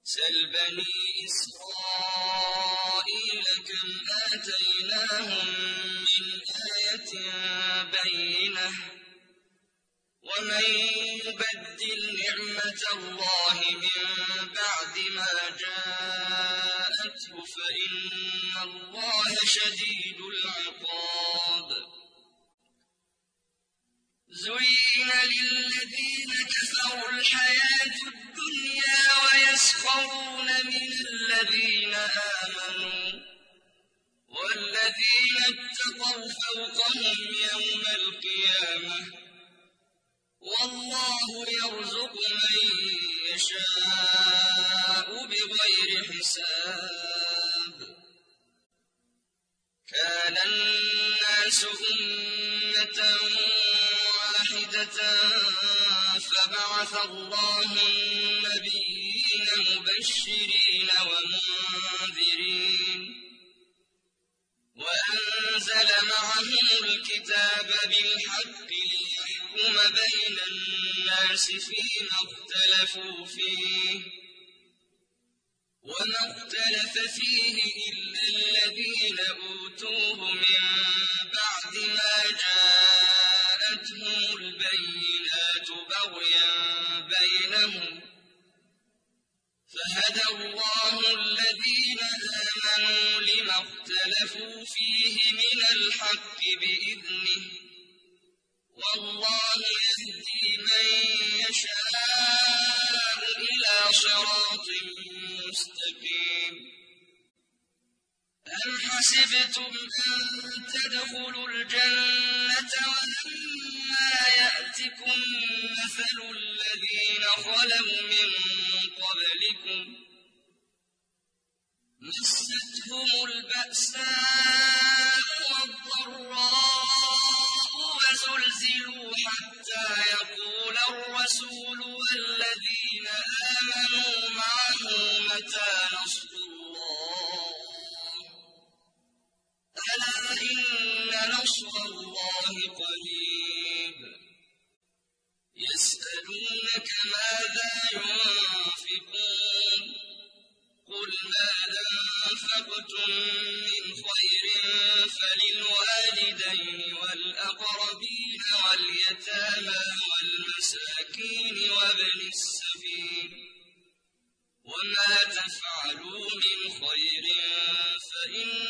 سل بني إسرائيل كم آتيناهم من آية بينة ومن يبدل نعمة الله من بعد ما جاءته فإن الله شديد العقاب زين للذين كفروا الحياة الدنيا ويسخرون من الذين آمنوا والذين اتقوا فوقهم يوم القيامة والله يرزق من يشاء بغير حساب كان الناس أمة واحدة فبعث الله النبيين مبشرين ومنذرين وأنزل معهم الكتاب بالحق ليحكم بين الناس فيما اختلفوا فيه وما اختلف فيه إلا الذين أوتوه من بعد ما جاءتهم البينات بغيا بينهم فهدى الله الذين آمنوا لما اختلفوا فيه من الحق بإذنه والله يهدي من يشاء إلى صراط مستقيم أم حسبتم أن تدخلوا الجنة ولما يأتكم مثل الذين خلوا من قبلكم مستهم البأساء والضراء وزلزلوا حتى يقول الرسول والذين آمنوا معه متى نصر الله ألا إن نصر الله قريب يسألونك ماذا ينفقون قل ماذا أنفقتم من خير فللوالدين والأقربين واليتامى والمساكين وابن السبيل وما تفعلوا من خير فإن